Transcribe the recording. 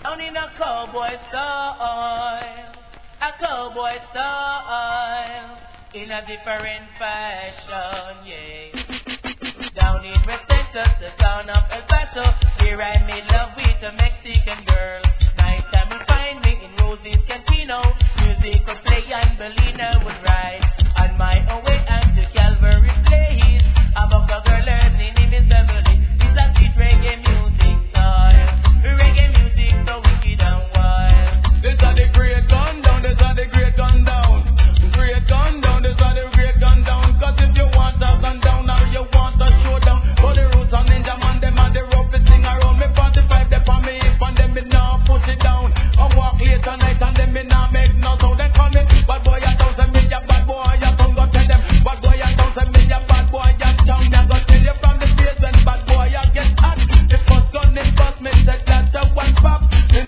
Down in a cowboy style, in a different fashion, yeah. Down in West Texas, the town of El Paso, here I made love with a Mexican girl. Night time will find me in Rosie's Cantina, music